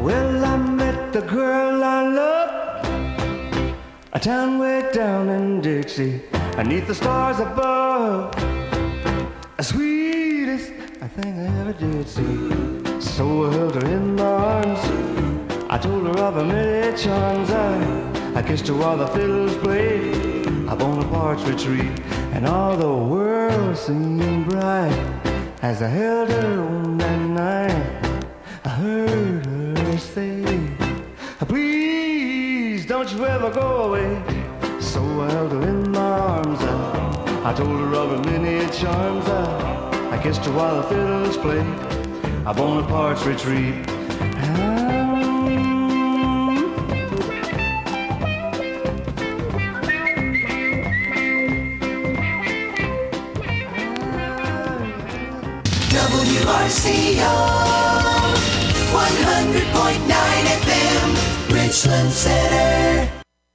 Well, I met the girl I love, a town way down in Dixie, beneath the stars above. The sweetest I think I ever did see. So I held her in my arms, I told her of her many charms. I kissed her while the fiddles played up on the partridge tree, and all the world seemed bright as I held her on that night. I heard her say, please don't you ever go away. So I held her in my arms, I told her of her many charms. I kissed her while the fiddles played up on the partridge tree. WRCO 100.9 FM, Richland Center.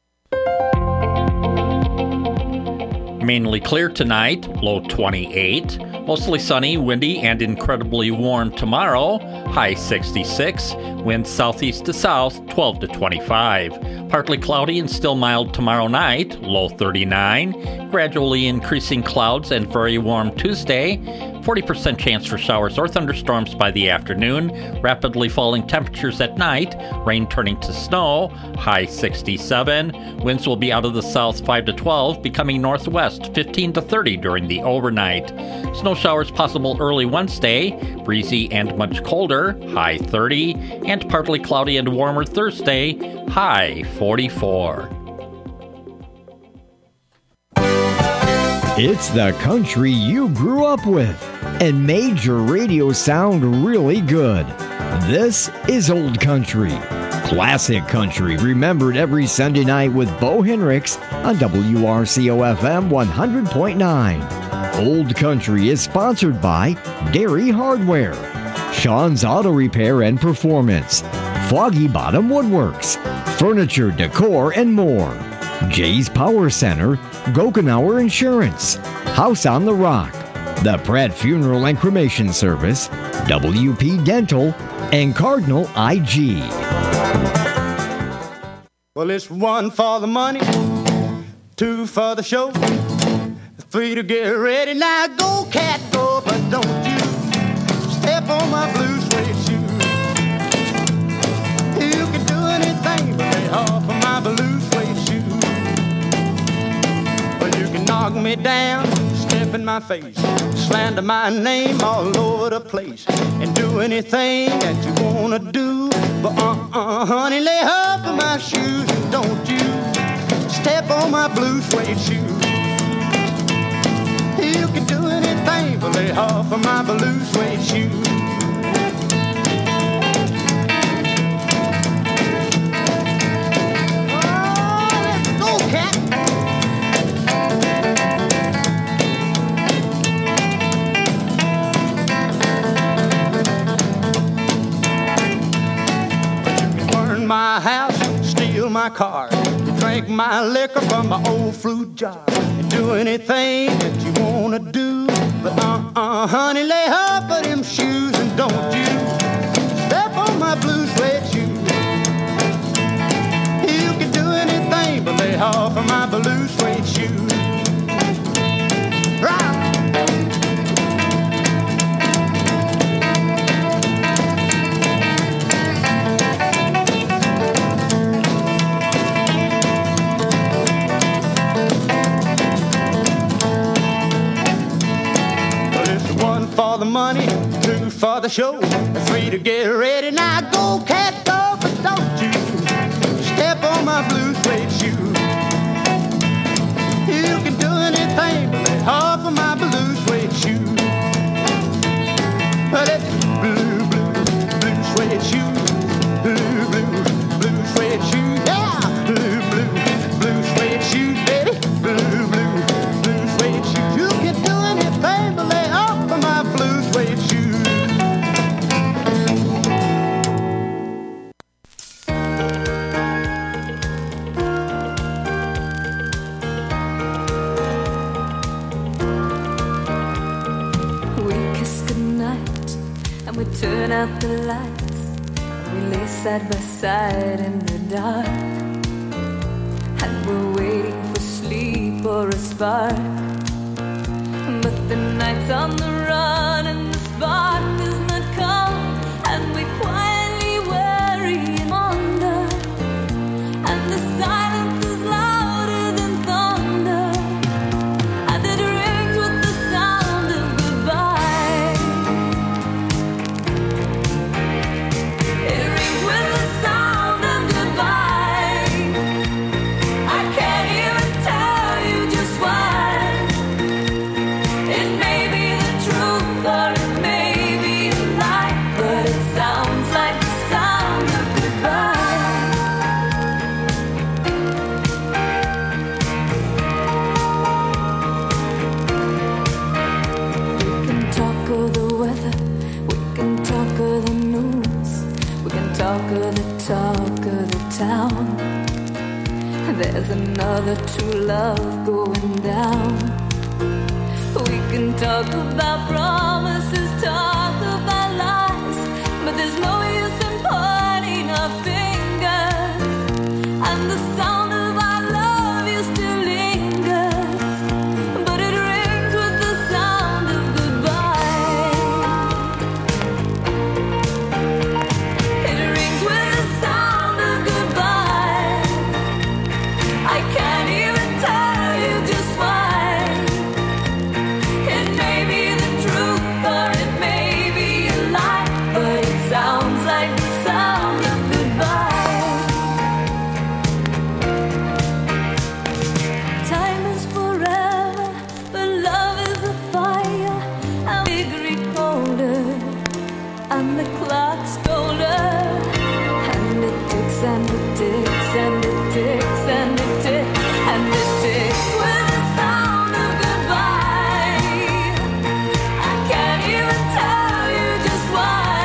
Mainly clear tonight, low 28. Mostly sunny, windy, and incredibly warm tomorrow, high 66. Wind southeast to south, 12 to 25. Partly cloudy and still mild tomorrow night, low 39. Gradually increasing clouds and very warm Tuesday. 40% chance for showers or thunderstorms by the afternoon. Rapidly falling temperatures at night. Rain turning to snow. High 67. Winds will be out of the south 5 to 12, becoming northwest 15 to 30 during the overnight. Snow showers possible early Wednesday. Breezy and much colder. High 30. And partly cloudy and warmer Thursday. High 44. It's the country you grew up with and made your radio sound really good. This is Old Country. Classic country remembered every Sunday night with Bo Henricks on WRCO FM 100.9. Old Country is sponsored by Dairy Hardware, Sean's Auto Repair and Performance, Foggy Bottom Woodworks, Furniture, Decor, and more. Jay's Power Center, Gokenauer Insurance, House on the Rock, the Pratt Funeral and Cremation Service, WP Dental, and Cardinal IG. Well, it's 1 for the money, 2 for the show, 3 to get ready. Now go, cat, go, but don't you step on my blue suede shoe. You can do anything but lay off of my blue suede shoe. Well, you can knock me down, step in my face, slander my name all over the place, and do anything that you wanna do. But honey, lay off of my shoes, and don't you step on my blue suede shoe. You can do anything but lay off of my blue suede shoe. My house, steal my car, drink my liquor from my old fruit jar, and do anything that you wanna do. But honey, lay off of them shoes, and don't you step on my blue suede shoe. You can do anything but lay off of my blue suede shoe. Right. For the money, 2 for the show, 3 to get ready. Now go, cat, go, but don't you step on my blue suede shoe. You can do anything but lay off of my blue suede shoe. But it's blue, blue, blue suede shoe. Blue, blue, blue suede shoe. Yeah, blue, blue, blue suede shoe, baby. Blue, blue, blue suede shoe. You can do anything but lay off of my blue suede shoe. We kiss goodnight and we turn out the lights. We lay side by side in the dark, and we're waiting for sleep or a spark. But the night's on the run and the spark does not come, and we quietly worry and wonder, and the silence is louder than thunder, and it rings with the sound of goodbye. It rings with the sound of goodbye. I can't even tell you just why. It may be the truth or it may be a lie, but it sounds like the sound of goodbye. We can talk of the weather, we can talk of the news, we can talk of the talk of the town. There's another true love going down. We can talk about promises, talk about lies, but there's no use in pointing our fingers, and the sound of our love you still lingers, but it rings with the sound of goodbye. It rings with the sound of goodbye. I can't even tell you just why. It may be the truth or it may be a lie, but it sounds like the sound of goodbye. Time is forever, but love is a fire, and we agree colder, and the clock's older, and it ticks and it ticks and it ticks and it ticks and it ticks with the sound of goodbye. I can't even tell you just why.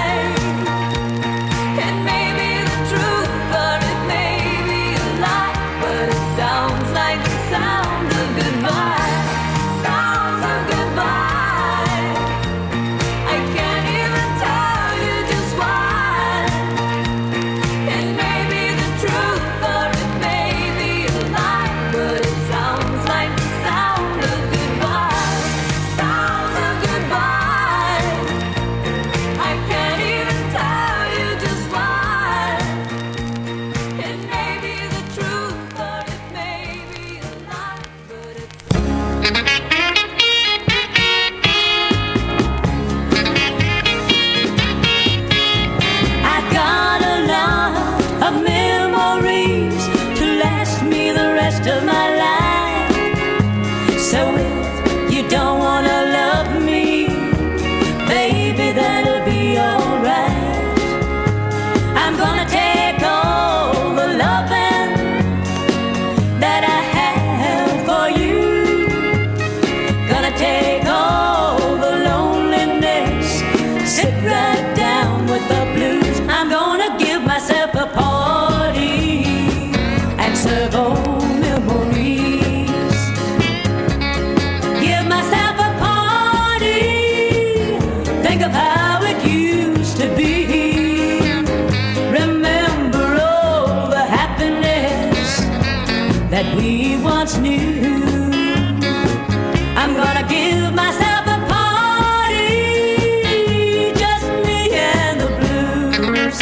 It may be the truth or it may be a lie, but it sounds like the sound of goodbye. Sounds of goodbye. I can't even tell you just why. It may be the truth or it may be a lie, but it sounds like the sound of goodbye. Sounds of goodbye. I can't even tell you just why. It may be the truth or it may be a lie, but it's I've got a lot of memories to last me the rest of my life. So if you don't wanna love me, baby, that'll be alright. I'm gonna take all the loving that I have for you. Gonna take all the loneliness, sit right down with the blues. I'm gonna give myself a party and serve old memories. Give myself a party, think of how it used to be. Remember all the happiness that we once knew. I'm gonna give myself a party, just me and the blues.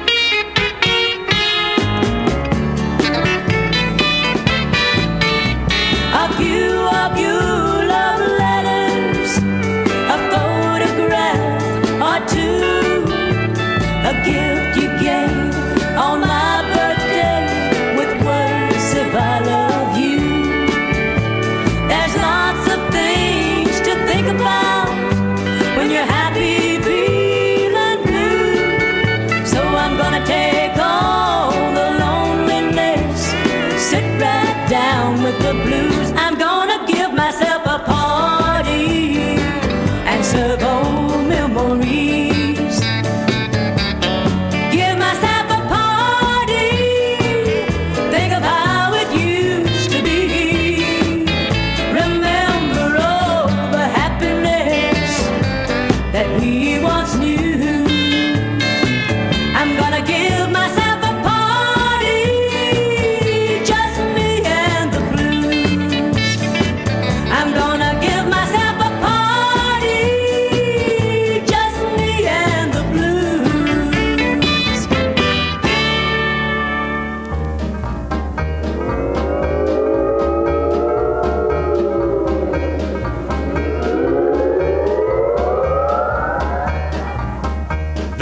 A few of your love letters, a photograph or two, a gift you gave on my birthday with words of I love you.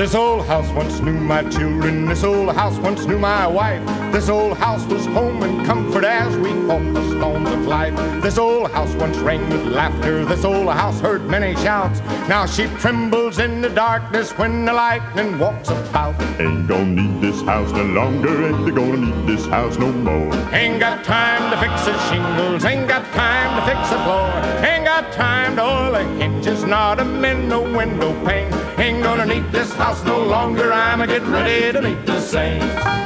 This old house once knew my children, this old house once knew my wife. This old house was home and comfort as we fought the storms of life. This old house once rang with laughter, this old house heard many shouts. Now she trembles in the darkness when the lightning walks about. Ain't gonna need this house no longer, ain't gonna need this house no more. Ain't got time to fix the shingles, ain't got time to fix the floor. Ain't got time to oil the hinges, not a mend no window pane. Ain't gonna need this house no longer, I'm a getting ready to meet the saints.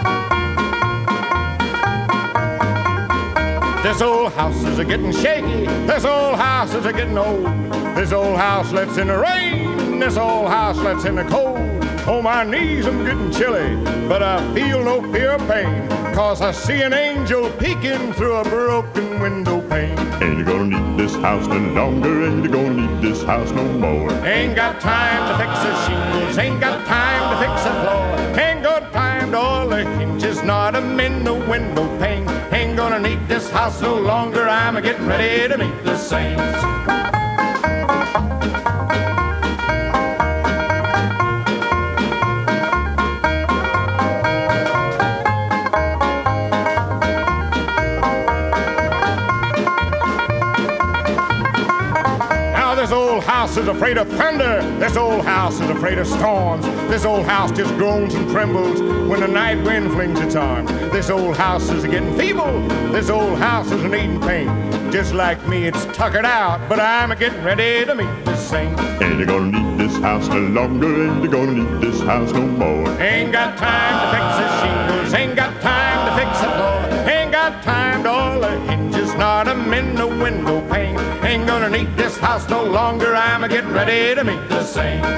This old house is a getting shaky, this old house is a getting old. This old house lets in the rain, this old house lets in the cold. Oh, my knees, I'm getting chilly, but I feel no fear of pain, 'cause I see an angel peeking through a broken window pane. Ain't gonna need this house no longer, ain't gonna need this house no more. Ain't got time to fix the shingles, ain't got time to fix the floor. Ain't got time to oil the hinges, not a mend the window pane. Ain't gonna need this house no longer, I'm a-getting ready to meet the saints. This old house is afraid of thunder. This old house is afraid of storms. This old house just groans and trembles when the night wind flings its arms. This old house is getting feeble. This old house is needing paint. Just like me, it's tuckered out, but I'm getting ready to meet the saints. Ain't gonna need this house no longer, ain't gonna need this house no more. Ain't got time to fix the shingles, ain't got time to fix the floor. Ain't got time to oil the hinges, not a mend the window pane. Ain't gonna need this house no longer, I'm a-getting ready to meet the saints.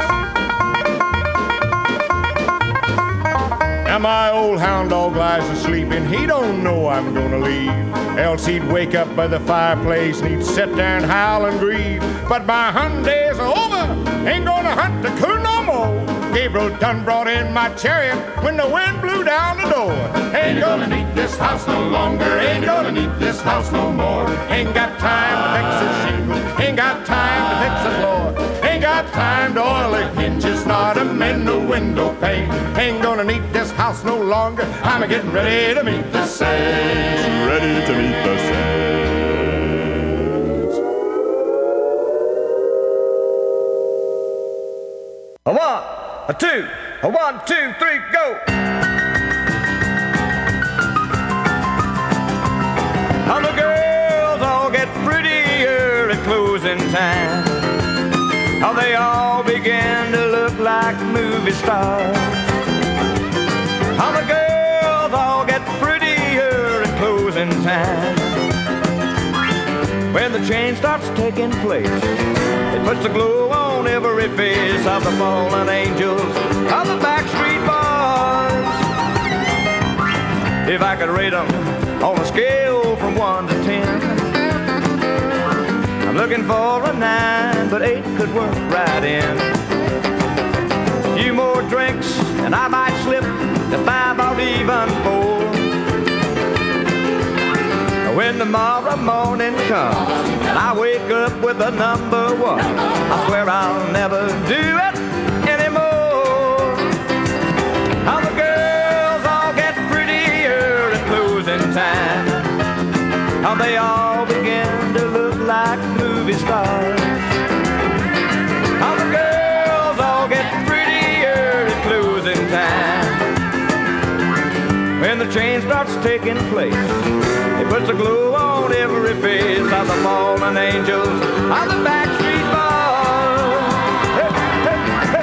Now my old hound dog lies asleep and he don't know I'm gonna leave. Else he'd wake up by the fireplace and he'd sit there and howl and grieve. But my hunting days are over, ain't gonna hunt the coon no more. Gabriel done brought in my chariot when the wind blew down the door. Ain't gonna need this house no longer, ain't gonna need this house no more. Ain't got time to fix the shingle, ain't got time to fix the floor. Ain't got time to oil the hinges, not a mend the window pane. Ain't gonna need this house no longer, I'm a-getting ready to meet the saints. Ready to meet the saints. 1, 2, 1, 2, 3, go! How the girls all get prettier at closing time. How they all begin to look like movie stars. How the girls all get prettier at closing time. When the change starts taking place, it puts a glow on every face of the fallen angels of the Backstreet Boys. If I could rate them on a scale from 1 to 10, I'm looking for a 9, but 8 could work right in. A few more drinks and I might slip to 5 or even 4. When tomorrow morning comes and I wake up with a number 1, I swear I'll never do it anymore. How the girls all get prettier at closing time. How they all begin to look like movie stars. How the girls all get prettier at closing time. When the change starts taking place, it puts a glow on every face of the fallen angels of the Backstreet Boys. Hey, hey, hey.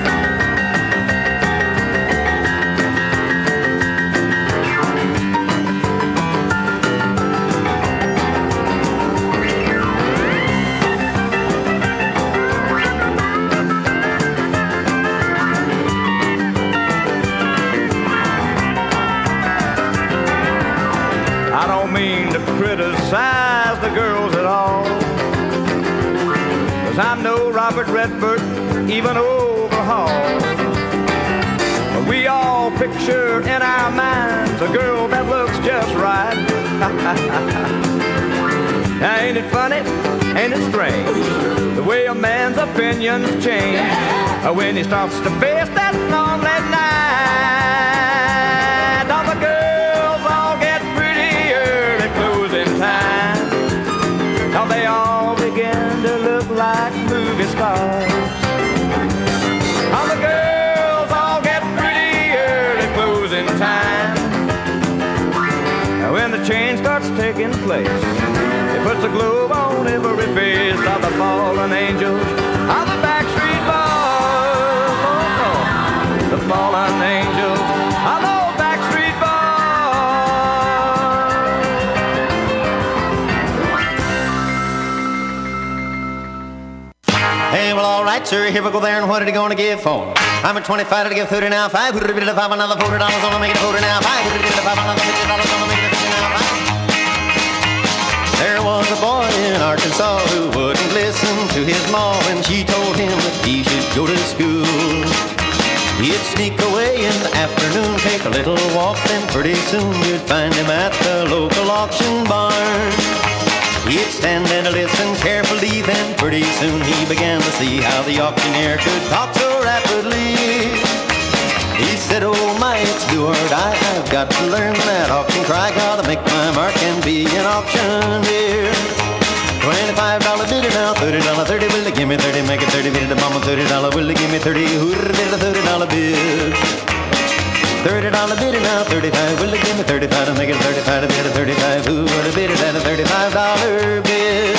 I don't mean to criticize the girls at all, 'cause I'm no Robert Redford, even Overhaul. But we all picture in our minds a girl that looks just right. Now ain't it funny And it's strange the way a man's opinions change when he starts to face that lonely night. All the girls all get prettier at closing time. Now they all begin to look like movie stars. All the girls all get prettier at closing time. When the change starts taking place, it puts a globe on every face of the fallen angels, of the Backstreet Boys. Oh, oh. The fallen angels, of those Backstreet Boys. Hey, well, all right, sir, here we go there, and what are you going to give for? I'm at 25 to give 30 now, 5. Would it be to 5 another $40 on make it 40 now, 5. Would it be to 5 another $50 on make it 50 now, 5. There was a boy in Arkansas who wouldn't listen to his ma when she told him that he should go to school. He'd sneak away in the afternoon, take a little walk, then pretty soon you'd find him at the local auction barn. He'd stand and listen carefully, then pretty soon he began to see how the auctioneer could talk so rapidly. He said, oh my, it's do or die, I've got to learn that auction cry, gotta make my mark and be an auctioneer. $25 bidder now, $30, 30, will they give me 30, make it 30, bid to mama, $30, will they give me 30, hooter, bid a $30 bid. $30 bidder now, 35, will they give me 35 to make it 35, to bid a 35, who would have bid it at a $35 bid.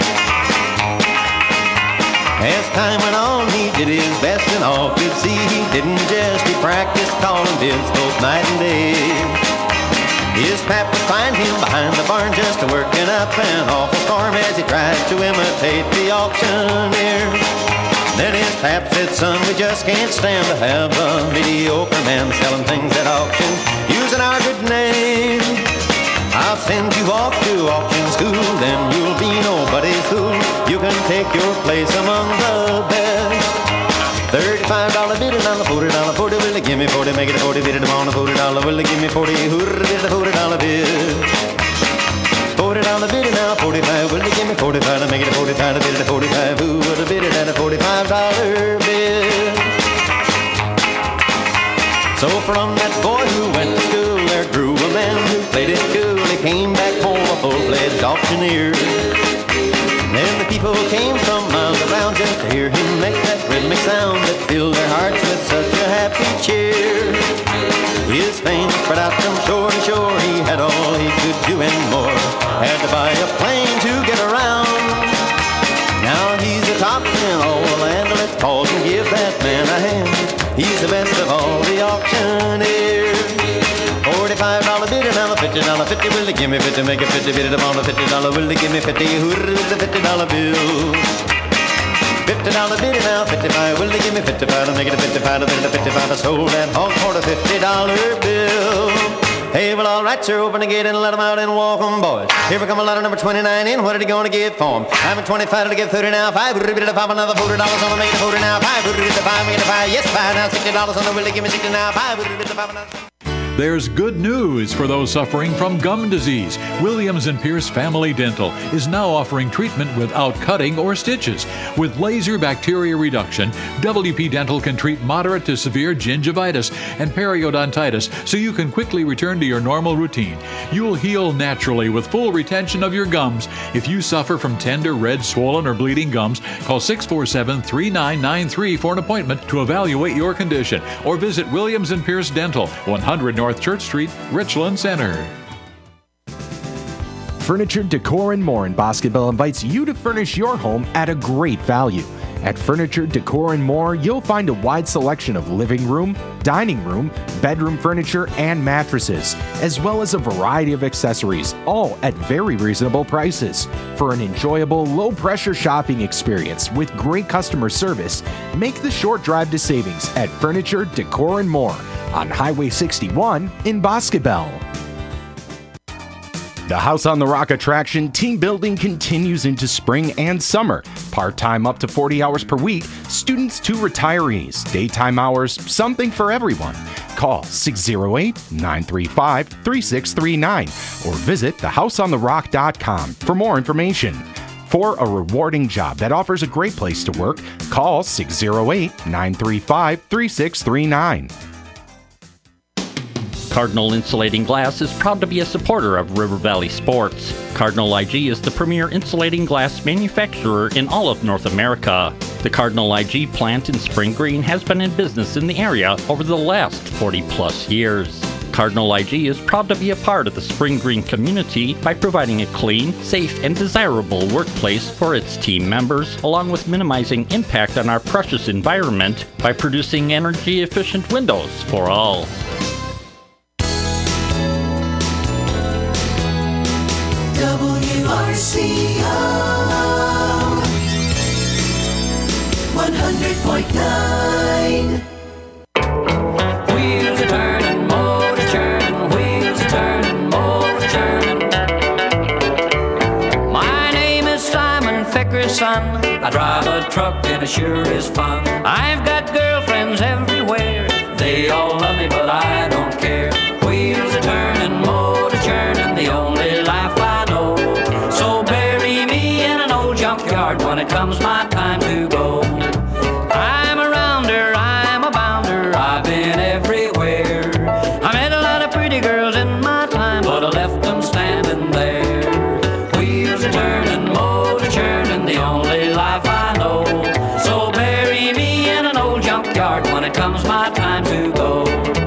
As time went on, he did his best and all could see he didn't just, he practiced calling bids both night and day. His pap would find him behind the barn just working up an awful storm as he tried to imitate the auctioneer. Then his pap said, son, we just can't stand to have a mediocre man selling things at auction using our good name. I'll send you off to auction school, then you'll be nobody's fool. You can take your place among the best. $35 bidder on the $40, 40, will they give me 40, make it a 40, bid it on the $40, will they give me 40, hooter, bid a $40 bid. $40 bidder now, 45, will they give me 45 to make it a 45, to bid it a 45, who would have bid it at a $45 bid? So from that boy who went to school, there grew a man who played it cool. He came back home a full-fledged auctioneer. Then the people came from miles around just to hear him make that rhythmic sound that filled their hearts with such a happy cheer. His fame spread out from shore to shore. He had all he could do and more. Had to buy a plane to get around. Now he's the top in all the land. Let's pause and give that man a hand. He's the best of all the auctioneers. $45 bidder, now the $50, 50, will they give me 50, make it 50, bid it upon the $50, will they give me 50, hooter, the $50 bill. $50 bidder, now 55, will they give me 55, to make it a 55, to bid it a 55, I sold that hog for the $50 bill. Hey, well, all right, sir, open the gate and let them out and walk 'em, boys. Here we come a letter number 29 in. What are you going to give for 'em? I'm at 25 to give 30 now. 5, would it be to 5, another $40 on the make it a 40 now. 5, would it be to 5, make it a 5, yes, 5, now $60 on the will they give me 60 now. 5, would it be to 5, another. There's good news for those suffering from gum disease. Williams & Pierce Family Dental is now offering treatment without cutting or stitches. With laser bacteria reduction, WP Dental can treat moderate to severe gingivitis and periodontitis so you can quickly return to your normal routine. You'll heal naturally with full retention of your gums. If you suffer from tender, red, swollen, or bleeding gums, call 647-3993 for an appointment to evaluate your condition or visit Williams & Pierce Dental, 100 North Church Street, Richland Center. Furniture, Decor, and More in Bosqueville invites you to furnish your home at a great value. At Furniture, Decor, and More, you'll find a wide selection of living room, dining room, bedroom furniture, and mattresses, as well as a variety of accessories, all at very reasonable prices. For an enjoyable, low-pressure shopping experience with great customer service, make the short drive to savings at Furniture, Decor, and More on Highway 61 in Bosqueville. The House on the Rock attraction team building continues into spring and summer. Part-time up to 40 hours per week, students to retirees, daytime hours, something for everyone. Call 608-935-3639 or visit thehouseontherock.com for more information. For a rewarding job that offers a great place to work, call 608-935-3639. Cardinal Insulating Glass is proud to be a supporter of River Valley Sports. Cardinal IG is the premier insulating glass manufacturer in all of North America. The Cardinal IG plant in Spring Green has been in business in the area over the last 40-plus years. Cardinal IG is proud to be a part of the Spring Green community by providing a clean, safe, and desirable workplace for its team members, along with minimizing impact on our precious environment by producing energy-efficient windows for all. WRCO 100.9. Wheels are turning, motor churning, wheels are turning, motor churning. My name is Simon Ficker's son. I drive a truck and it sure is fun. I've got girlfriends everywhere. They all love me, but I don't care. Wheels are turning, motor churning, the only life I know. So bury me in an old junkyard when it comes my time to go. I'm a rounder, I'm a bounder, I've been everywhere. I met a lot of pretty girls in my time, but I left them standing there. Wheels are turning, motor churning, the only life I know. So bury me in an old junkyard when it comes my time to go.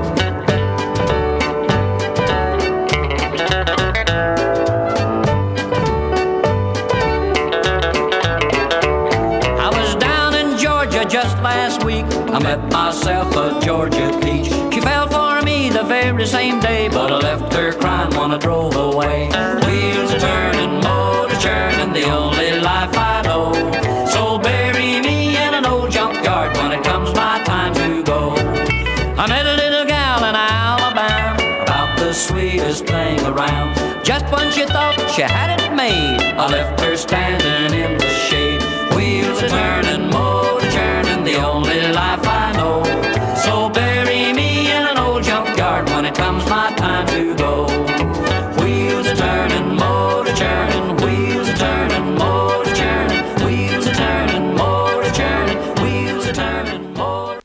Just last week, I met myself a Georgia peach. She fell for me the very same day, but I left her crying when I drove away. Wheels are turning, motor churning, the only life I know. So bury me in an old junkyard when it comes my time to go. I met a little gal in Alabama, about the sweetest thing around. Just when she thought she had it made, I left her standing in the shade. Wheels are turning, motor churning, the only life I know. So bury me in an old junkyard when it comes my time to go. Wheels are turning, motor churning, wheels are turning, motor churning, wheels are turning, motor churning, wheels are turning, motor.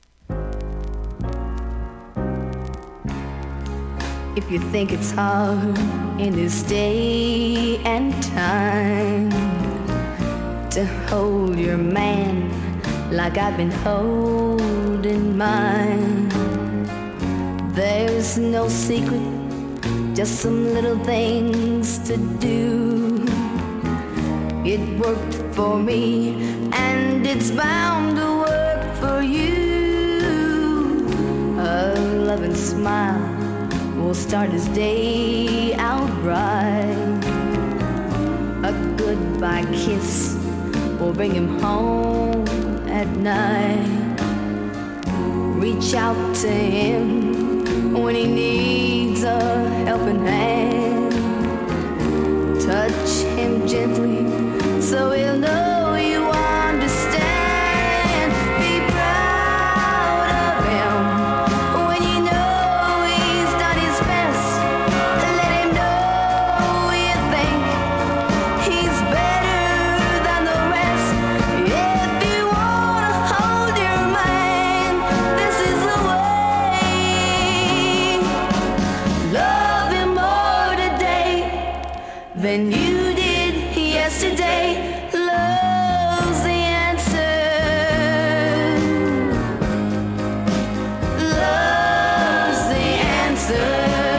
If you think it's hard in this day and time to hold your man like I've been holding mine, there's no secret, just some little things to do. It worked for me and it's bound to work for you. A loving smile will start his day out right. A goodbye kiss will bring him home at night. Reach out to him when he needs a helping hand. Touch him gently so he'll know you understand. Be proud of him when you know he's done his best. Let him know you think he's better than the rest. If you wanna hold your man, this is the way. Love him more today than you did yesterday. Love's the answer. Love's the answer.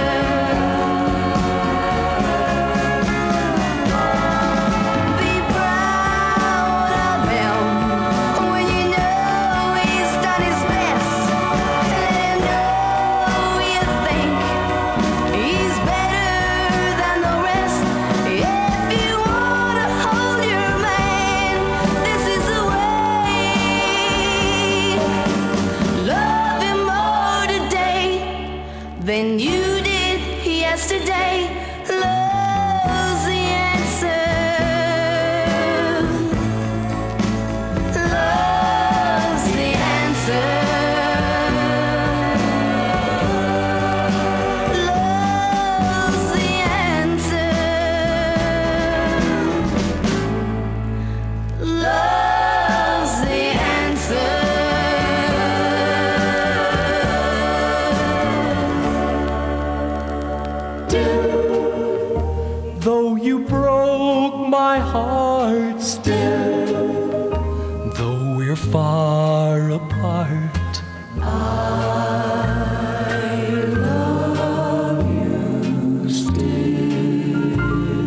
Be proud of him when you know he's done his best. Let him know you think he's better than the rest. If you wanna hold your man, this is the way. Love him more today than you did yesterday. Love's the answer. Love's the answer. Love's the answer. you broke my heart, still, though we're far apart, I love you still.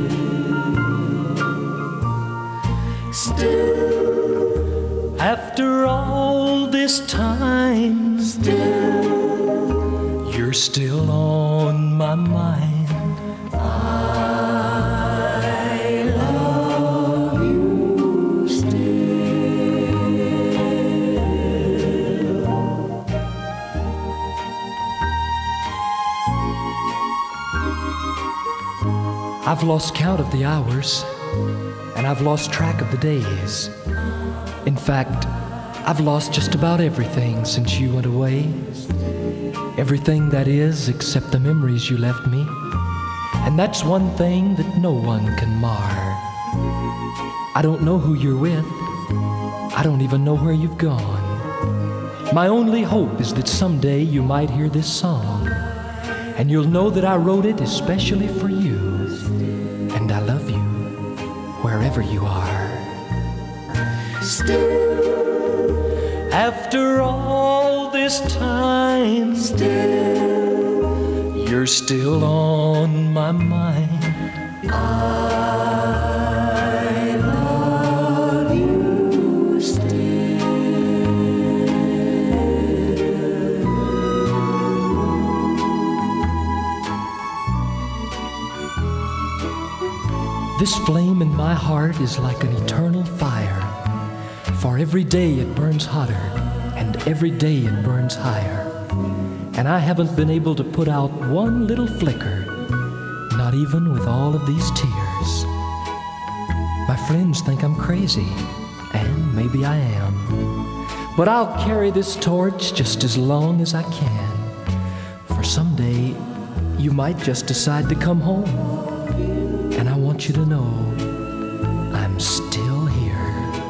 Still, after all this time, still, you're still on my mind. I love you still. I've lost count of the hours, and I've lost track of the days. In fact, I've lost just about everything since you went away. Everything, that is, except the memories you left me. And that's one thing that no one can mar. I don't know who you're with. I don't even know where you've gone. My only hope is that someday you might hear this song, and you'll know that I wrote it especially for you. And I love you wherever you are. Still, after all this time, still, you're still on my mind. I love you still. This flame in my heart is like an eternal fire, for every day it burns hotter, and every day it burns higher. And I haven't been able to put out one little flicker, not even with all of these tears. My friends think I'm crazy, and maybe I am. But I'll carry this torch just as long as I can. For someday, you might just decide to come home. And I want you to know I'm still here.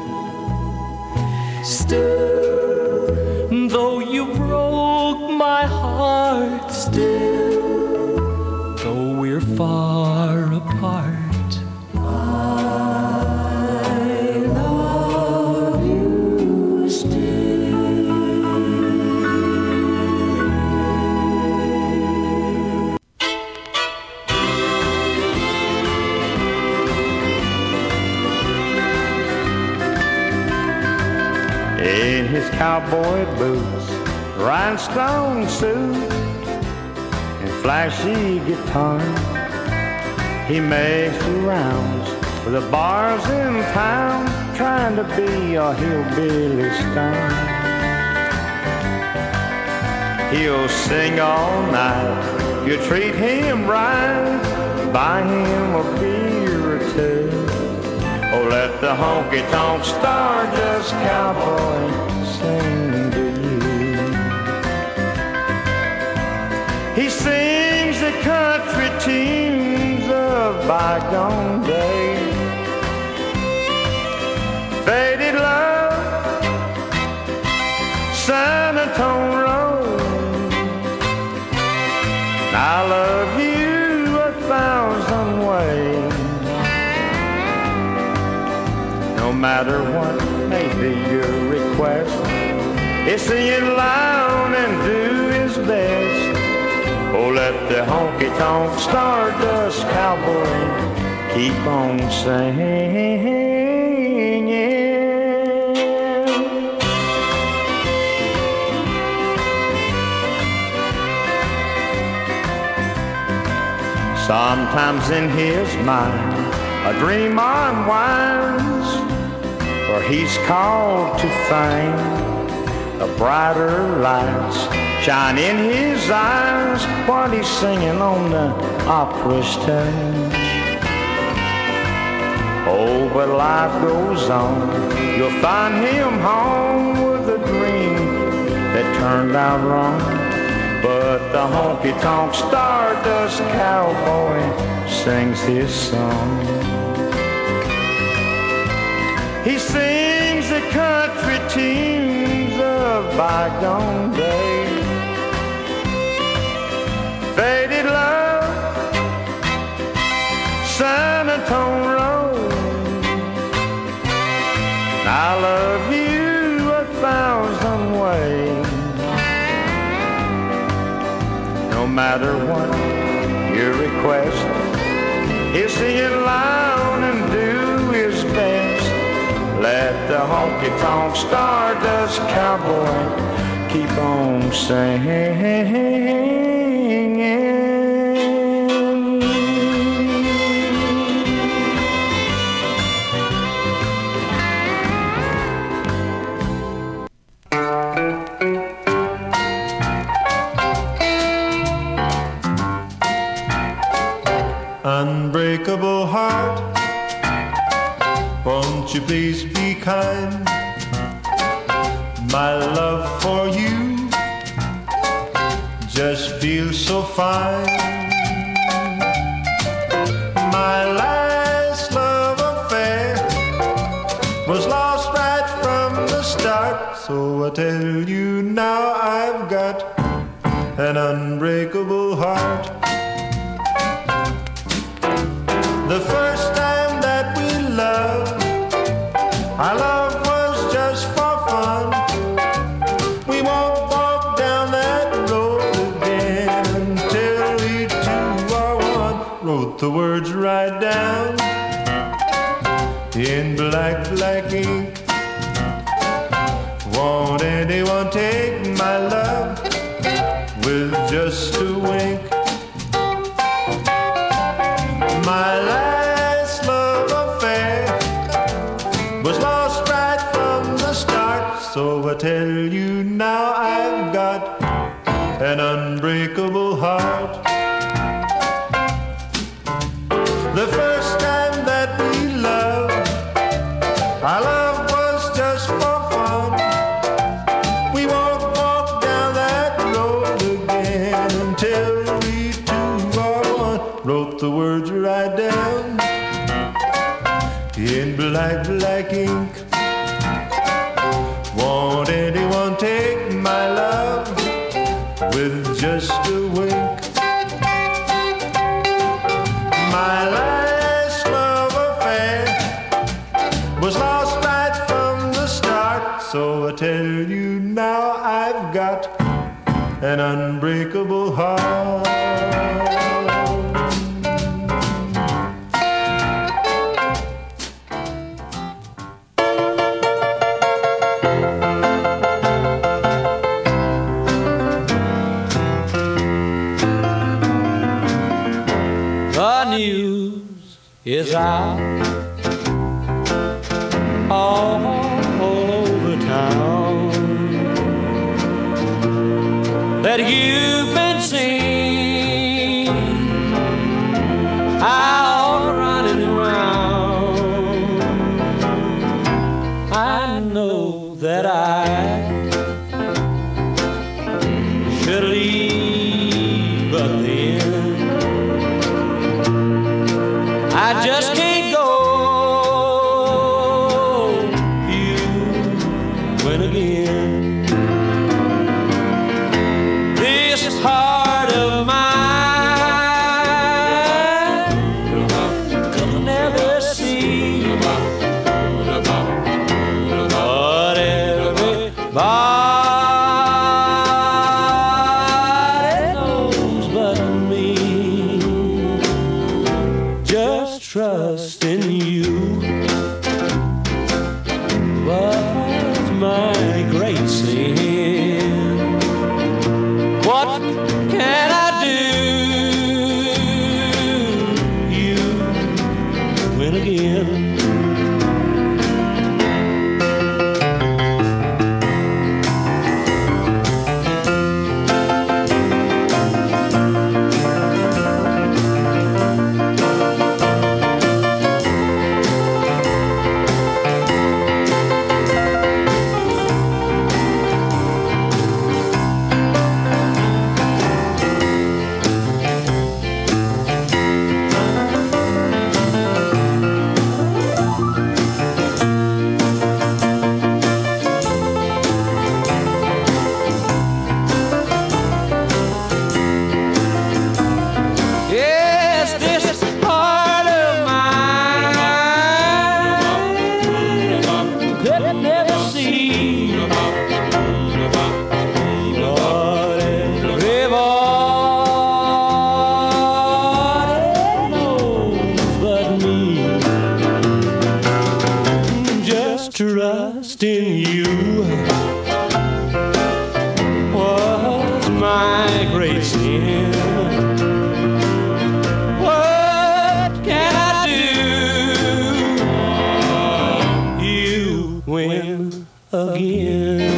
Still, though you broke my heart, still, though we're far apart, I love you still. In his cowboy boots, rhinestone suit, and flashy guitar, he makes the rounds with the bars in town, trying to be a hillbilly star. He'll sing all night, you treat him right, buy him a beer or two. Oh, let the honky-tonk stardust cowboy sing to you. He sings the country tunes of bygone days, faded love, San Antonio Road. I love you 1,000 ways. No matter what may be your request, it's singing loud and do his best. Oh, let the honky-tonk stardust cowboy keep on singing. Sometimes in his mind a dream unwinds, for he's called to fame. The brighter lights shine in his eyes while he's singing on the opera stage. Oh, but life goes on. You'll find him home with a dream that turned out wrong. But the honky-tonk stardust cowboy sings his song. He sings the country tunes of bygone days, faded love, San matter what your request. He'll sing it loud and do his best. Let the honky-tonk Stardust Cowboy keep on singing. Unbreakable heart, won't you please be kind? My love for you just feels so fine. My last love affair was lost right from the start. So I tell you now I've got an unbreakable heart. The first time that we loved, our love was just for fun. We won't walk down that road again until we two are one. Wrote the words right down in black, black ink. Won't anyone take my love with just a wink? My last love affair was lost right from the start. So I tell you now I've got an unbreakable heart. The first time that we loved, our love was just for fun. We won't walk down that road again until we two are one. Wrote the words right down in black, black ink. Won't anyone take my love with just a wink? My last love affair was lost right from the start. So I tell you now I've got an unbreakable heart. Is out all over town that you've been seen out running around. I know that I should leave, but then I just can't go. You win again. This heart of mine could never see what everybody knows but me. Just trust in you was my great sin. What can I do? You win again. trust in you was my great sin. What can I do? You win again.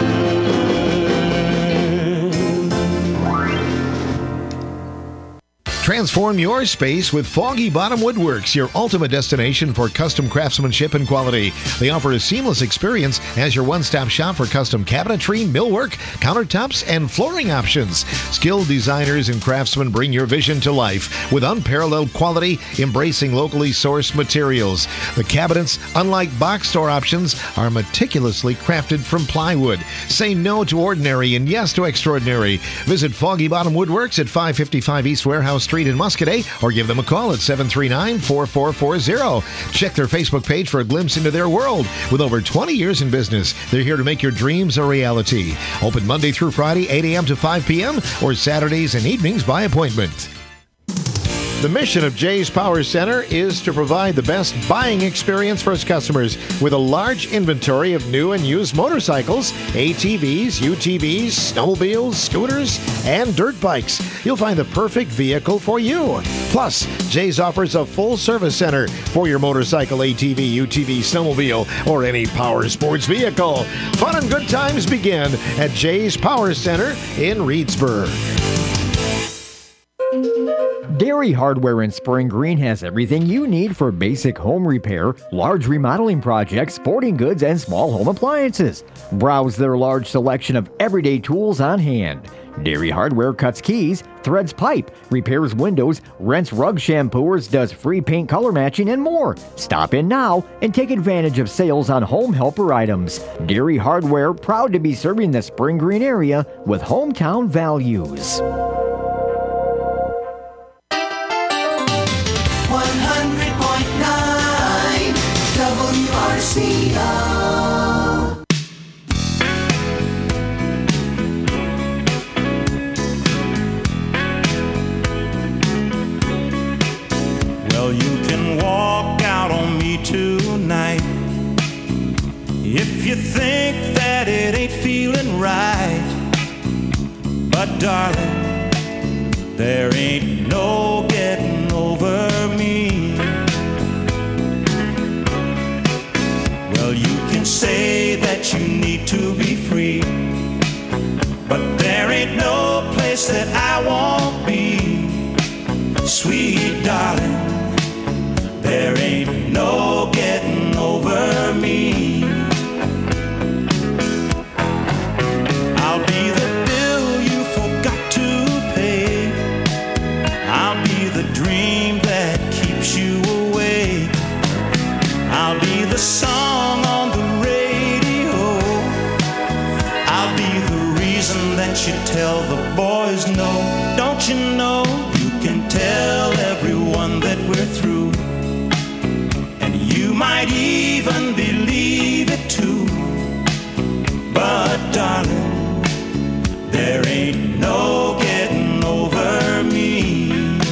Transform your space with Foggy Bottom Woodworks, your ultimate destination for custom craftsmanship and quality. They offer a seamless experience as your one-stop shop for custom cabinetry, millwork, countertops, and flooring options. Skilled designers and craftsmen bring your vision to life with unparalleled quality, embracing locally sourced materials. The cabinets, unlike box store options, are meticulously crafted from plywood. Say no to ordinary and yes to extraordinary. Visit Foggy Bottom Woodworks at 555 East Warehouse Street in Muscadet, or give them a call at 739-4440. Check their Facebook page for a glimpse into their world. With over 20 years in business, they're here to make your dreams a reality. Open Monday through Friday, 8 a.m. to 5 p.m., or Saturdays and evenings by appointment. The mission of Jay's Power Center is to provide the best buying experience for its customers with a large inventory of new and used motorcycles, ATVs, UTVs, snowmobiles, scooters, and dirt bikes. You'll find the perfect vehicle for you. Plus, Jay's offers a full service center for your motorcycle, ATV, UTV, snowmobile, or any power sports vehicle. Fun and good times begin at Jay's Power Center in Reedsburg. Dairy Hardware in Spring Green has everything you need for basic home repair, large remodeling projects, sporting goods, and small home appliances. Browse their large selection of everyday tools on hand. Dairy Hardware cuts keys, threads pipe, repairs windows, rents rug shampooers, does free paint color matching, and more. Stop in now and take advantage of sales on home helper items. Dairy Hardware, proud to be serving the Spring Green area with hometown values. 100.9 WRCO. Well, you can walk out on me tonight if you think that it ain't feeling right. But darling, there ain't no getting over me. Well, you can say that you need to be free, but there ain't no place that I won't be. Sweet darling, there ain't no getting over me. I'll be the bill you forgot to pay. I'll be the dream that keeps you awake. I'll be the song on the radio. I'll be the reason that you tell the boys no. Don't you know you can tell everyone that we're through, and you might even believe it too. But darling, there ain't no getting over me.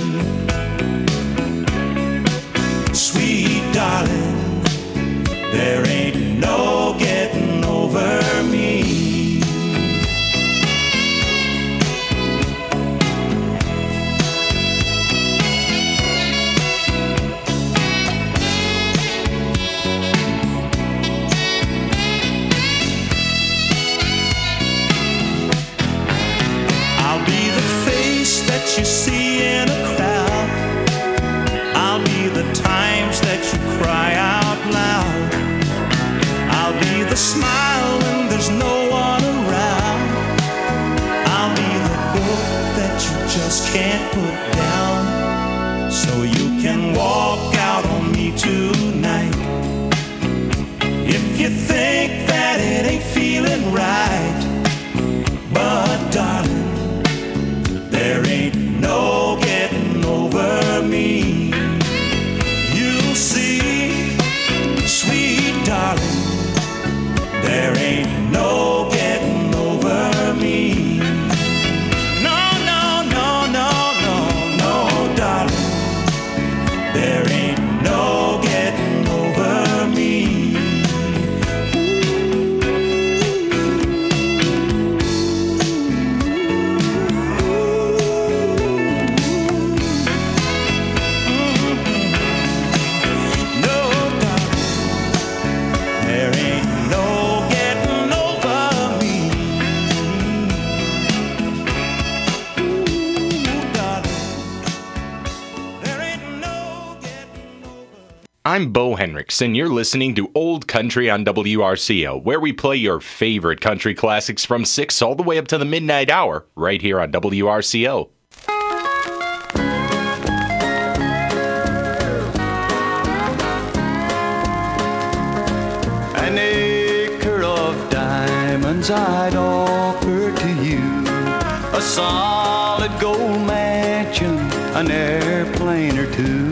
Sweet darling, there ain't no getting over me. I'll be the face that you see in a crowd. I'll be the times that you cry out loud. I'll be the smile when there's no one around. I'll be the book that you just can't put down. So you can walk out on me tonight if you think that it ain't feeling right. But darling, there ain't no getting over me. You'll see, sweet darling, there ain't no getting over me. No, no, no, no, no, no, darling, there ain't no getting over me. I'm Bo Hendricks, and you're listening to Old Country on WRCO, where we play your favorite country classics from 6 all the way up to the midnight hour, right here on WRCO. An acre of diamonds I'd offer to you, a solid gold mansion, an airplane or two.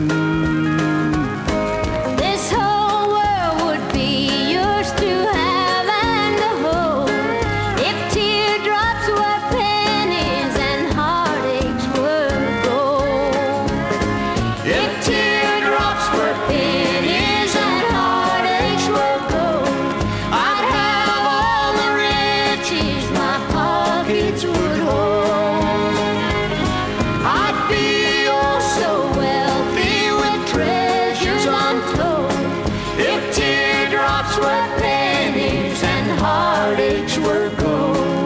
This whole world would be yours to have and to hold if teardrops were pennies and heartaches were gold. If teardrops were pennies and heartaches were gold, I'd have all the riches my pockets would hold. I'd be oh so wealthy with treasures untold if teardrops were pennies and heartaches were gold.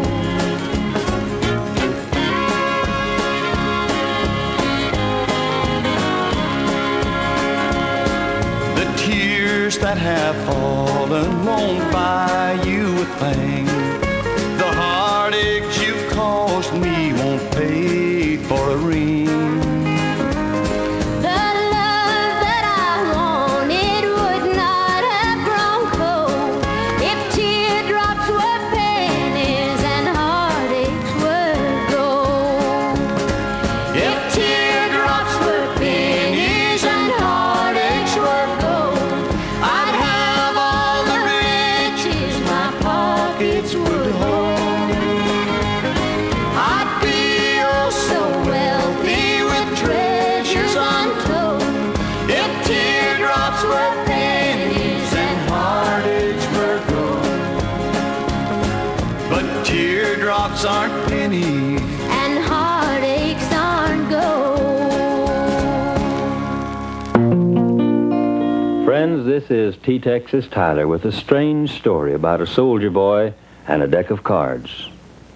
The tears that have fallen won't buy you a thing. The heartaches you've caused me won't pay for a ring. The love that I wanted would not have grown cold if teardrops were pennies and heartaches were gold. If teardrops were pennies and heartaches were gold, I'd have all the riches my pockets would hold. I'd be oh so wealthy with treasures untold if teardrops were pennies and heartaches were gold. But teardrops aren't pennies. And heartaches aren't gold. Friends, this is T-Texas Tyler with a strange story about a soldier boy and a deck of cards.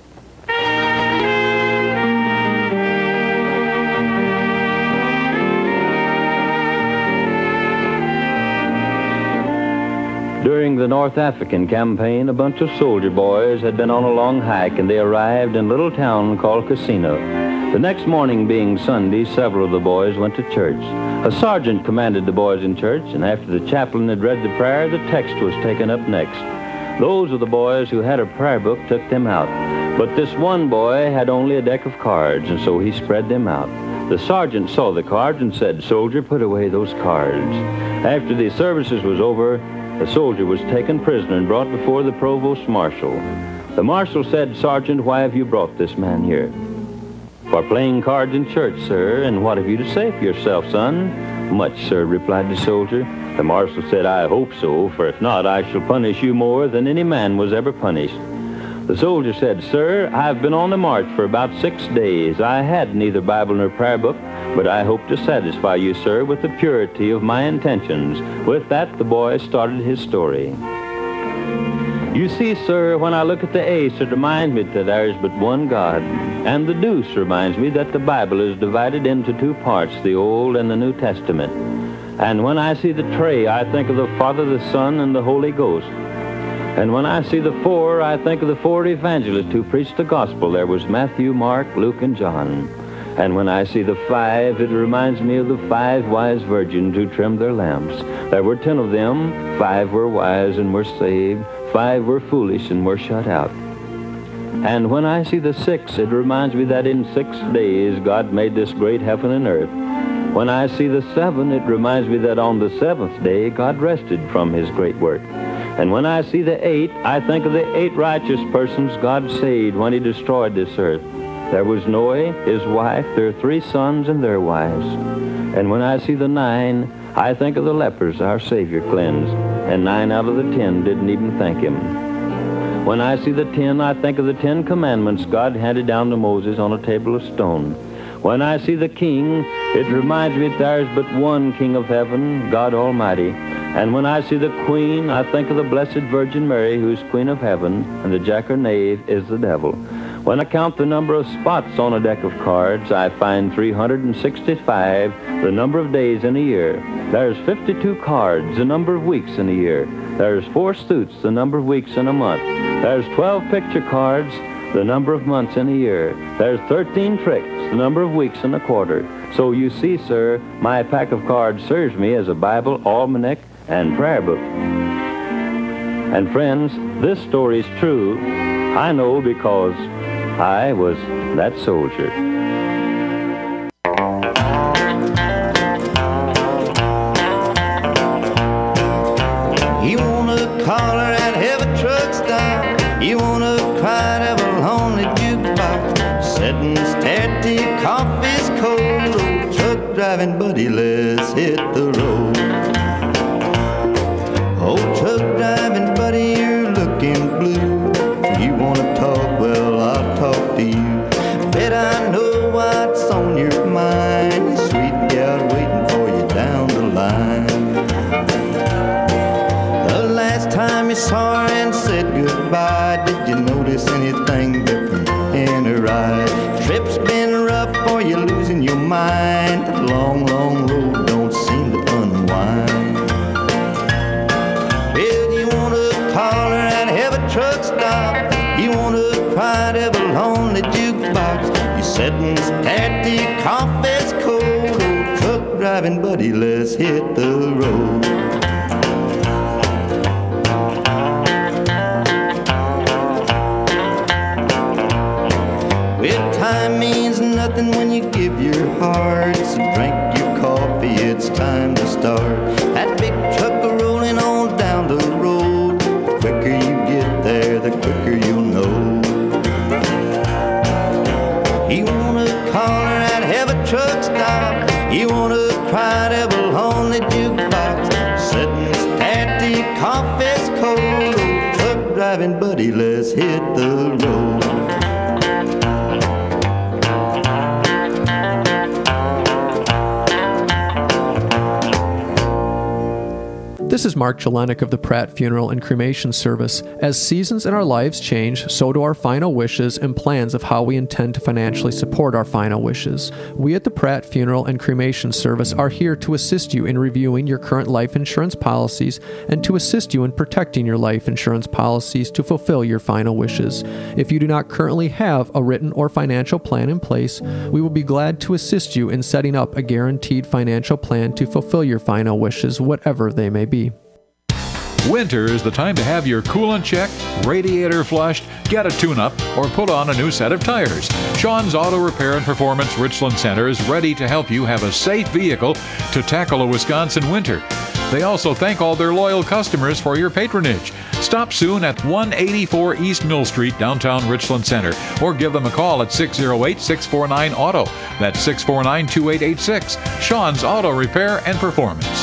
During the North African campaign, a bunch of soldier boys had been on a long hike, and they arrived in a little town called Casino. The next morning, being Sunday, several of the boys went to church. A sergeant commanded the boys in church, and after the chaplain had read the prayer, the text was taken up next. Those of the boys who had a prayer book took them out. But this one boy had only a deck of cards, and so he spread them out. The sergeant saw the cards and said, "Soldier, put away those cards." After the services was over, the soldier was taken prisoner and brought before the provost marshal. The marshal said, "Sergeant, why have you brought this man here?" "For playing cards in church, sir. And what have you to say for yourself, son?" "Much, sir," replied the soldier. The marshal said, "I hope so, for if not, I shall punish you more than any man was ever punished." The soldier said, "Sir, I've been on the march for about 6 days. I had neither Bible nor prayer book, but I hope to satisfy you, sir, with the purity of my intentions." With that, the boy started his story. "You see, sir, when I look at the ace, it reminds me that there is but one God. And the deuce reminds me that the Bible is divided into 2 parts, the Old and the New Testament. And when I see the tray, I think of the Father, the Son, and the Holy Ghost. And when I see the 4, I think of the 4 evangelists who preached the gospel. There was Matthew, Mark, Luke, and John. And when I see the 5, it reminds me of the 5 wise virgins who trimmed their lamps. There were 10 of them. 5 were wise and were saved. 5 were foolish and were shut out. And when I see the 6, it reminds me that in 6 days God made this great heaven and earth. When I see the 7, it reminds me that on the 7th day God rested from his great work. And when I see the 8, I think of the 8 righteous persons God saved when he destroyed this earth. There was Noah, his wife, their 3 sons, and their wives. And when I see the 9, I think of the lepers our Savior cleansed, and 9 out of the 10 didn't even thank him. When I see the 10, I think of the 10 commandments God handed down to Moses on a table of stone. When I see the king, it reminds me that there is but one King of heaven, God Almighty. And when I see the queen, I think of the Blessed Virgin Mary, who's Queen of Heaven, and the jackanapes is the devil. When I count the number of spots on a deck of cards, I find 365, the number of days in a year. There's 52 cards, the number of weeks in a year. There's 4 suits, the number of weeks in a month. There's 12 picture cards, the number of months in a year. There's 13 tricks, the number of weeks in a quarter. So you see, sir, my pack of cards serves me as a Bible, almanac, and prayer book. And friends, this story's true. I know because I was that soldier. You wanna collar and have a truck stop. You wanna cry to a lonely jukebox. Sitting at the coffee's cold. Old truck driving buddy, let's hit the road. Old truck driving buddy, you're looking blue. You wanna talk, well, I'll talk to you. Bet I know what's on your mind. Sweet gal waiting for you down the line. The last time you saw her and said goodbye, did you notice anything different in her eyes? Trip's been rough or you losing your mind. That long, long road don't seem to unwind. Well, you wanna call her and have a truck stop. You wanna cry to a lonely jukebox. You sitting at the coffee's cold. Old truck driving buddy, let's hit the road. Well, time means nothing when you give your heart. So drink your coffee, it's time to start. That big truck rolling on down the road. The quicker you get there, the quicker you'll know. You wanna call her and have a truck stop. You wanna cry to a lonely jukebox. Sitting at the coffee's cold. Old truck driving buddy, let's hit the road. This is Mark Jelinek of the Pratt Funeral and Cremation Service. As seasons in our lives change, so do our final wishes and plans of how we intend to financially support our final wishes. We at the Pratt Funeral and Cremation Service are here to assist you in reviewing your current life insurance policies and to assist you in protecting your life insurance policies to fulfill your final wishes. If you do not currently have a written or financial plan in place, we will be glad to assist you in setting up a guaranteed financial plan to fulfill your final wishes, whatever they may be. Winter is the time to have your coolant checked, radiator flushed, get a tune-up, or put on a new set of tires. Sean's Auto Repair and Performance Richland Center is ready to help you have a safe vehicle to tackle a Wisconsin winter. They also thank all their loyal customers for your patronage. Stop soon at 184 East Mill Street, downtown Richland Center, or give them a call at 608-649-AUTO. That's 649-2886. Sean's Auto Repair and Performance.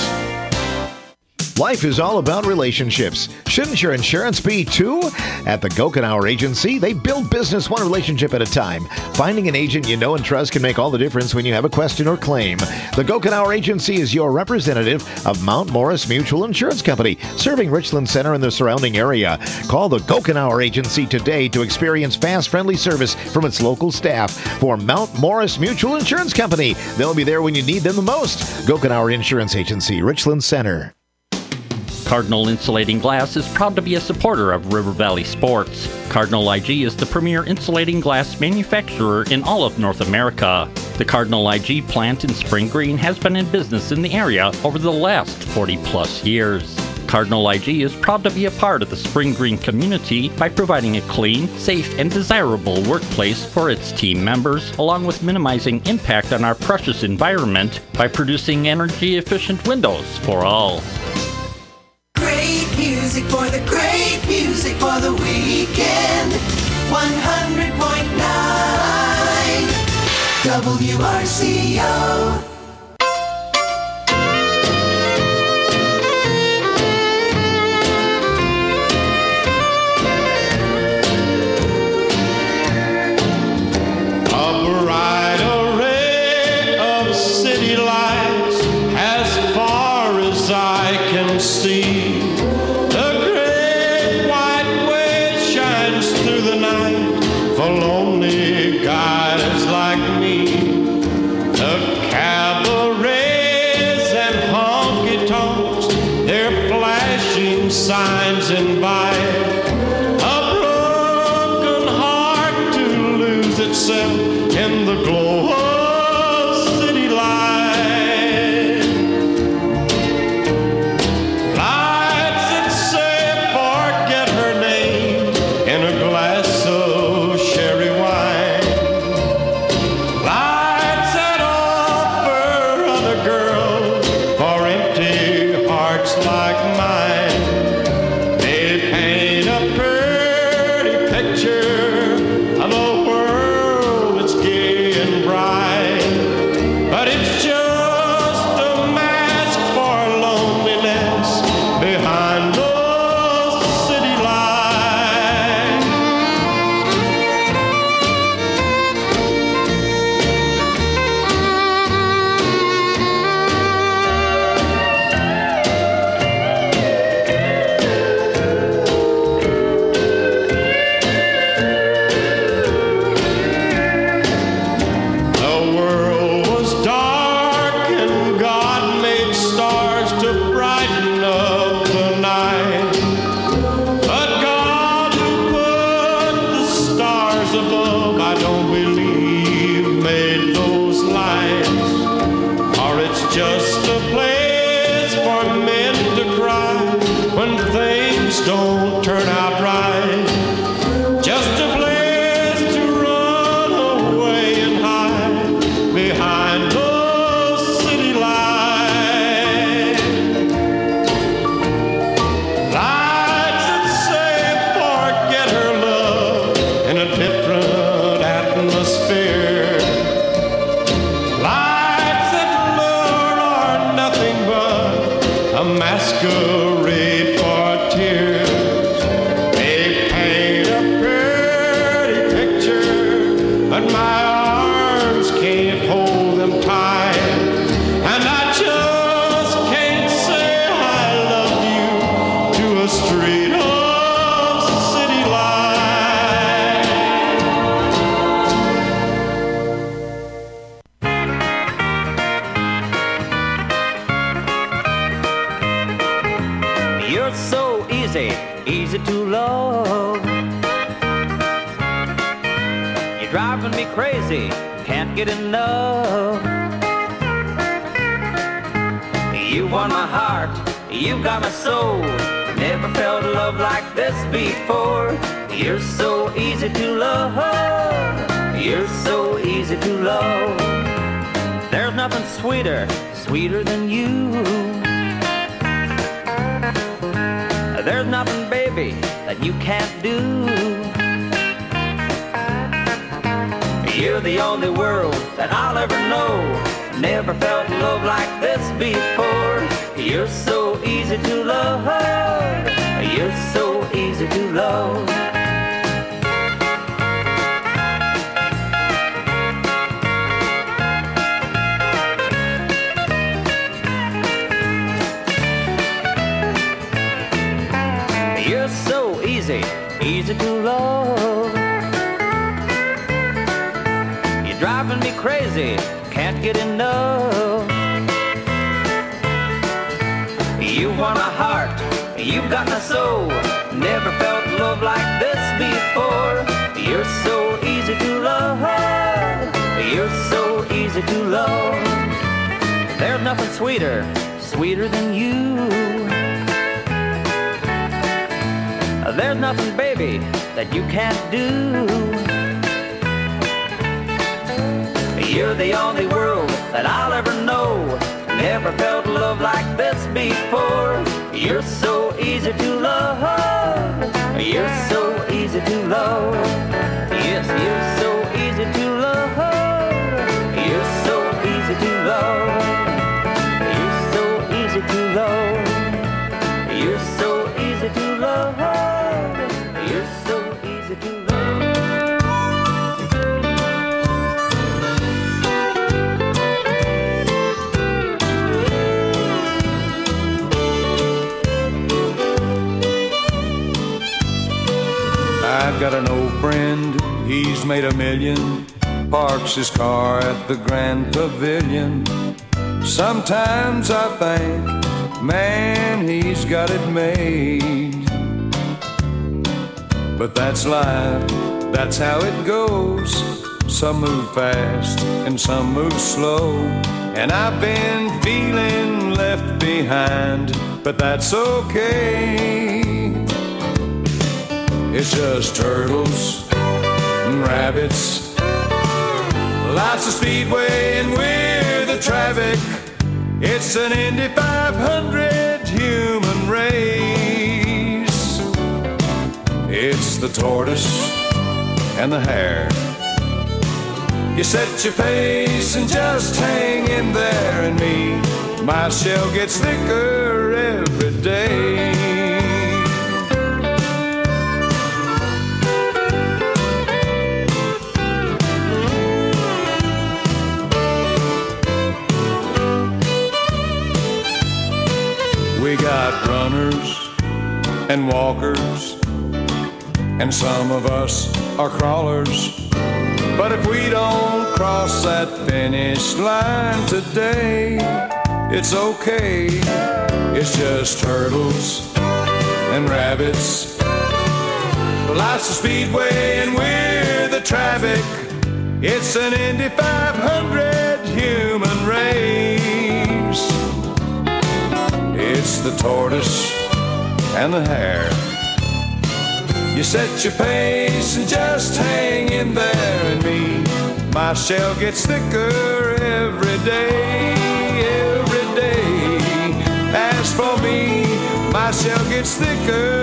Life is all about relationships. Shouldn't your insurance be too? At the Gokenauer Agency, they build business one relationship at a time. Finding an agent you know and trust can make all the difference when you have a question or claim. The Gokenauer Agency is your representative of Mount Morris Mutual Insurance Company, serving Richland Center and the surrounding area. Call the Gokenauer Agency today to experience fast, friendly service from its local staff. For Mount Morris Mutual Insurance Company, they'll be there when you need them the most. Gokenauer Insurance Agency, Richland Center. Cardinal Insulating Glass is proud to be a supporter of River Valley Sports. Cardinal IG is the premier insulating glass manufacturer in all of North America. The Cardinal IG plant in Spring Green has been in business in the area over the last 40-plus years. Cardinal IG is proud to be a part of the Spring Green community by providing a clean, safe, and desirable workplace for its team members, along with minimizing impact on our precious environment by producing energy-efficient windows for all. Music for the great music for the weekend. 100.9 WRCO. A bright array of city lights as far as I can see. The great white wave shines through the night for lonely like mine. They paint a pretty picture of a world that's gay and bright, but it's just a mask for loneliness behind those city lights. The world was dark and God made stars to brighten up the night. But God who put the stars above, I don't believe made those lights. Or it's just a place for men to cry when things don't turn out right. Just a place to run away and hide behind those city lights. Lights that say forget her love in a different atmosphere. Lights that lure are nothing but a masquerade for tears. They paint a pretty picture, but my arms can't hold them tight. And I just can't say I love you to a street of city You're so easy, easy to love. You're driving me crazy, can't get enough. You won my heart, you got my soul. Never felt love like this before. You're so easy to love. You're so easy to love. There's nothing sweeter, sweeter than you. There's nothing, baby, that you can't do. You're the only world that I'll ever know. Never felt love like this before. You're so easy to love. You're so easy to love. You're so easy, easy to love. You're driving me crazy, can't get enough. You won my heart, you got my soul. Never felt love like this before. You're so easy to love. You're so easy to love. There's nothing sweeter, sweeter than you. There's nothing, baby, that you can't do. You're the only world that I'll ever know. Never felt love like this before. You're so easy to love. You're so easy to love. Yes, you're so easy to love. You're so easy to love. You're so easy to love. You're so easy to love. You're so easy to love. I've got an old friend, he's made $1 million. Parks his car at the Grand Pavilion. Sometimes I think, man, he's got it made. But that's life, that's how it goes. Some move fast and some move slow. And I've been feeling left behind, but that's okay. It's just turtles and rabbits. Lots of speedway and we're the traffic. It's an Indy 500 human race. It's the tortoise and the hare. You set your pace and just hang in there, and me, my shell gets thicker every day. We got runners and walkers, and some of us are crawlers. But if we don't cross that finish line today, it's okay. It's just turtles and rabbits. Life's a speedway and we're the traffic. It's an Indy 500 human race. It's the tortoise and the hare. You set your pace and just hang in there, and me, my shell gets thicker every day, every day. As for me, my shell gets thicker